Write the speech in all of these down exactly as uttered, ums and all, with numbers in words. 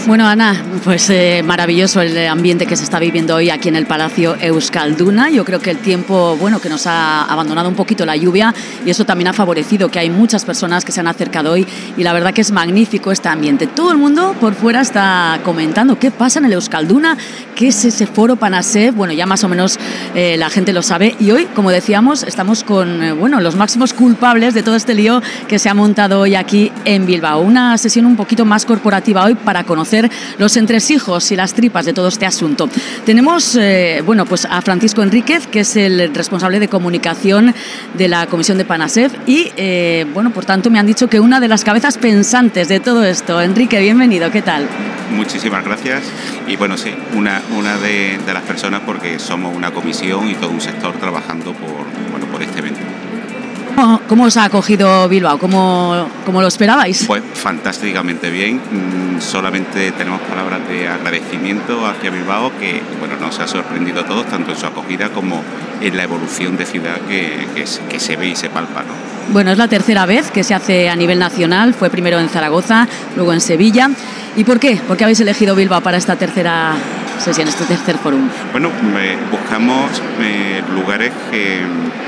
Bueno, Ana, pues eh, maravilloso el ambiente que se está viviendo hoy aquí en el Palacio Euskalduna. Yo creo que el tiempo, bueno, que nos ha abandonado un poquito la lluvia y eso también ha favorecido que hay muchas personas que se han acercado hoy y la verdad que es magnífico este ambiente. Todo el mundo por fuera está comentando qué pasa en el Euskalduna, qué es ese foro Panasef. Bueno, ya más o menos eh, la gente lo sabe y hoy, como decíamos, estamos con eh, bueno, los máximos culpables de todo este lío que se ha montado hoy aquí en Bilbao. Una sesión un poquito más corporativa hoy para conocer los entresijos y las tripas de todo este asunto. Tenemos eh, bueno, pues a Francisco Enríquez, que es el responsable de comunicación de la Comisión de Panasef y, eh, bueno, por tanto, me han dicho que una de las cabezas pensantes de todo esto. Enrique, bienvenido, ¿qué tal? Muchísimas gracias. Y bueno, sí, una, una de, de las personas porque somos una comisión y todo un sector trabajando por, bueno, por este evento. ¿Cómo, cómo os ha acogido Bilbao? ¿Cómo, cómo lo esperabais? Pues fantásticamente bien. Mm, solamente tenemos palabras de agradecimiento hacia Bilbao que bueno, nos ha sorprendido a todos, tanto en su acogida como en la evolución de ciudad que, que, que se ve y se palpa, ¿no? Bueno, es la tercera vez que se hace a nivel nacional. Fue primero en Zaragoza, luego en Sevilla. ¿Y por qué? ¿Por qué habéis elegido Bilbao para esta tercera sesión, este tercer fórum? Bueno, eh, buscamos eh, lugares que...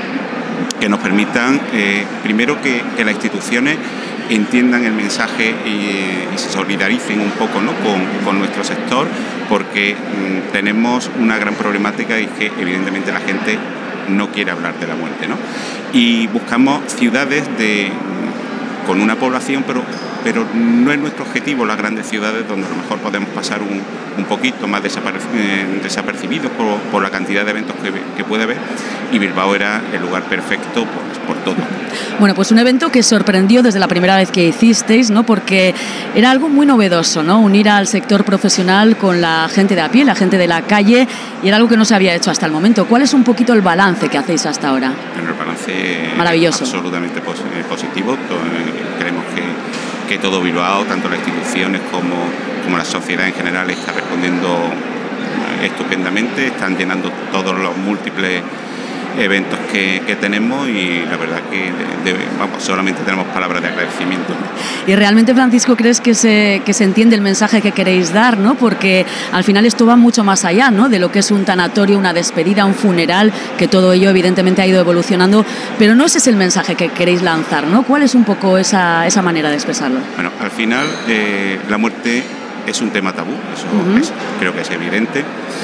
que nos permitan, eh, primero, que, que las instituciones entiendan el mensaje y, y se solidaricen un poco, ¿no?, con, con nuestro sector, porque mm, tenemos una gran problemática y es que evidentemente la gente no quiere hablar de la muerte, ¿no? Y buscamos ciudades de, con una población, pero, pero no es nuestro objetivo las grandes ciudades donde a lo mejor podemos pasar un, un poquito más desaper, eh, desapercibidos por, por la cantidad de eventos que, que puede haber, y Bilbao era el lugar perfecto pues, por todo. Bueno, pues un evento que sorprendió desde la primera vez que hicisteis, ¿no?, porque era algo muy novedoso, ¿no?, unir al sector profesional con la gente de a pie, la gente de la calle, y era algo que no se había hecho hasta el momento. ¿Cuál es un poquito el balance que hacéis hasta ahora? Bueno, el balance maravilloso, es absolutamente positivo. Creemos que, que todo Bilbao, tanto las instituciones como, como la sociedad en general, está respondiendo estupendamente, están llenando todos los múltiples eventos que, que tenemos y la verdad que de, de, vamos, solamente tenemos palabras de agradecimiento. Y realmente, Francisco, ¿crees que se, que se entiende el mensaje que queréis dar, ¿no? Porque al final esto va mucho más allá, ¿no?, de lo que es un tanatorio, una despedida, un funeral, que todo ello evidentemente ha ido evolucionando, pero no ese es el mensaje que queréis lanzar, ¿no? ¿Cuál es un poco esa, esa manera de expresarlo? Bueno, al final eh, la muerte es un tema tabú, eso uh-huh. es, creo que es evidente.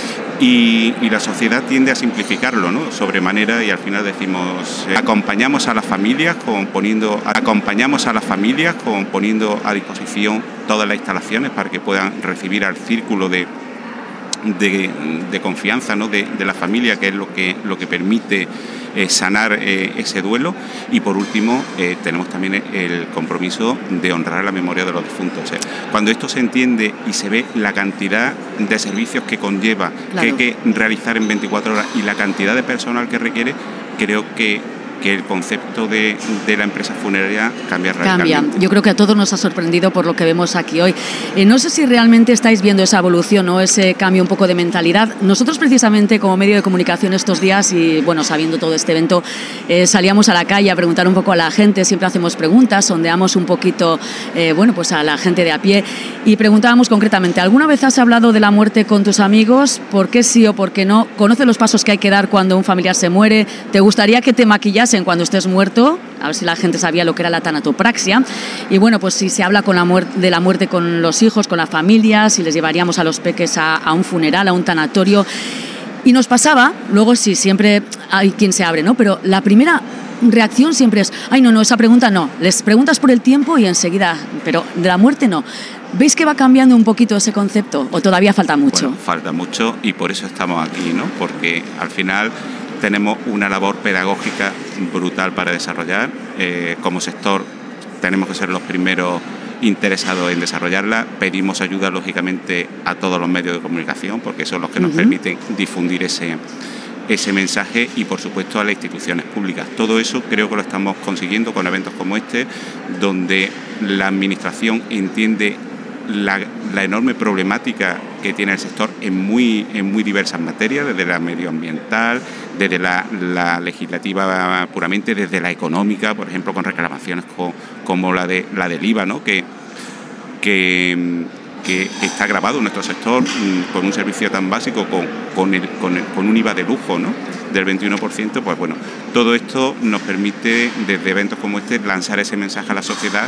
Y, y la sociedad tiende a simplificarlo, ¿no?, sobremanera, y al final decimos eh, acompañamos a las familias con poniendo acompañamos a las familias con poniendo a disposición todas las instalaciones para que puedan recibir al círculo de de, de confianza, ¿no?, de, de la familia, que es lo que lo que permite eh, sanar eh, ese duelo. Y por último eh, tenemos también el compromiso de honrar la memoria de los difuntos. O sea, cuando esto se entiende y se ve la cantidad de servicios que conlleva, claro, que hay que realizar en veinticuatro horas y la cantidad de personal que requiere, creo que que el concepto de, de la empresa funeraria cambia radicalmente. Cambia. Yo creo que a todos nos ha sorprendido por lo que vemos aquí hoy. Eh, no sé si realmente estáis viendo esa evolución o ese cambio un poco de mentalidad. Nosotros precisamente como medio de comunicación estos días y bueno, sabiendo todo este evento, eh, salíamos a la calle a preguntar un poco a la gente, siempre hacemos preguntas, sondeamos un poquito eh, bueno, pues a la gente de a pie y preguntábamos concretamente, ¿alguna vez has hablado de la muerte con tus amigos? ¿Por qué sí o por qué no? ¿Conoces los pasos que hay que dar cuando un familiar se muere? ¿Te gustaría que te maquillas en cuando estés muerto? A ver si la gente sabía lo que era la tanatopraxia. Y bueno, pues si se habla con la muerte, de la muerte con los hijos, con la familia, si les llevaríamos a los peques a, a un funeral, a un tanatorio. Y nos pasaba, luego sí, siempre hay quien se abre, ¿no? Pero la primera reacción siempre es, ay, no, no, esa pregunta no. Les preguntas por el tiempo y enseguida, pero de la muerte no. ¿Veis que va cambiando un poquito ese concepto o todavía falta mucho? Bueno, falta mucho y por eso estamos aquí, ¿no? Porque al final tenemos una labor pedagógica brutal para desarrollar. Eh, como sector tenemos que ser los primeros interesados en desarrollarla. Pedimos ayuda, lógicamente, a todos los medios de comunicación, porque son los que nos uh-huh. permiten difundir ese, ese mensaje y, por supuesto, a las instituciones públicas. Todo eso creo que lo estamos consiguiendo con eventos como este, donde la Administración entiende la, la enorme problemática que tiene el sector en muy, en muy diversas materias, desde la medioambiental, desde la, la legislativa puramente, desde la económica, por ejemplo, con reclamaciones con, como la, de, la del I V A, ¿no?, que, que que está grabado en nuestro sector con un servicio tan básico, con, con, el, con, el, con un I V A de lujo, ¿no?, del veintiuno por ciento, pues bueno, todo esto nos permite desde eventos como este lanzar ese mensaje a la sociedad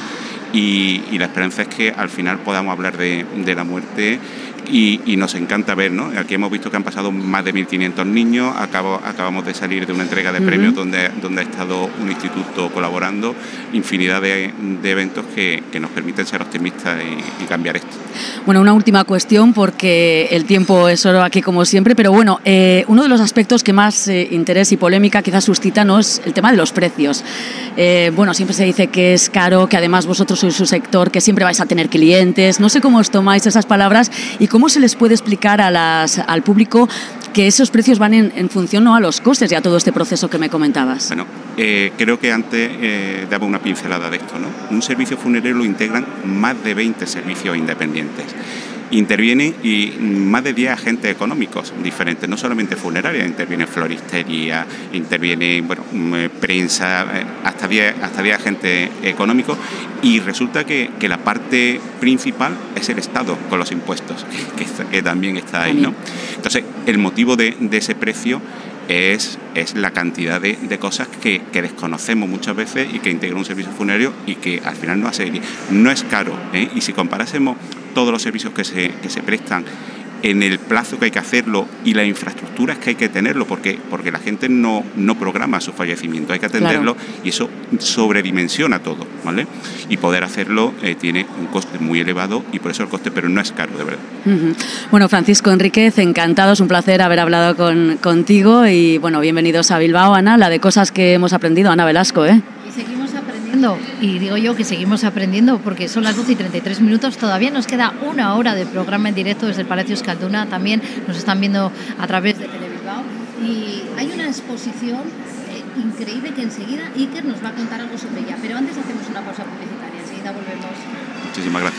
y, y la esperanza es que al final podamos hablar de, de la muerte. Y, y nos encanta ver, ¿no? Aquí hemos visto que han pasado más de mil quinientos niños, acabo, acabamos de salir de una entrega de premios uh-huh. donde, donde ha estado un instituto colaborando, infinidad de, de eventos que, que nos permiten ser optimistas y, y cambiar esto. Bueno, una última cuestión, porque el tiempo es oro aquí como siempre, pero bueno, eh, uno de los aspectos que más eh, interés y polémica quizás suscita, ¿no?, es el tema de los precios. Eh, bueno, siempre se dice que es caro, que además vosotros sois su sector, que siempre vais a tener clientes, no sé cómo os tomáis esas palabras y cómo se les puede explicar a las, al público que esos precios van en, en función, ¿no?, a los costes y a todo este proceso que me comentabas. Bueno, eh, creo que antes eh, daba una pincelada de esto, ¿no? Un servicio funerario lo integran más de veinte servicios independientes. Intervienen y más de diez agentes económicos diferentes, no solamente funerarias, interviene floristería, interviene bueno, prensa, hasta diez, hasta diez agentes económicos, y resulta que, que la parte principal es el Estado con los impuestos, que, que, que también está ahí, ¿no? Entonces, el motivo de, de ese precio es, es la cantidad de, de cosas que, que desconocemos muchas veces y que integra un servicio funerario y que al final no hace. No es caro, ¿eh? Y si comparásemos todos los servicios que se, que se prestan en el plazo que hay que hacerlo y las infraestructuras que hay que tenerlo, porque, porque la gente no, no programa su fallecimiento, hay que atenderlo, claro. Y eso sobredimensiona todo, ¿vale? Y poder hacerlo eh, tiene un coste muy elevado y por eso el coste, pero no es caro, de verdad. Uh-huh. Bueno, Francisco Enríquez, encantado, es un placer haber hablado con, contigo y bueno, bienvenidos a Bilbao, Ana, la de cosas que hemos aprendido, Ana Velasco, ¿eh? Y seguimos aprendiendo, y digo yo que seguimos aprendiendo porque son las doce y treinta y tres minutos, todavía nos queda una hora de programa en directo desde el Palacio Euskalduna, también nos están viendo a través de Telebilbao y hay una exposición eh, increíble que enseguida Iker nos va a contar algo sobre ella, pero antes hacemos una pausa publicitaria, enseguida volvemos. Muchísimas gracias.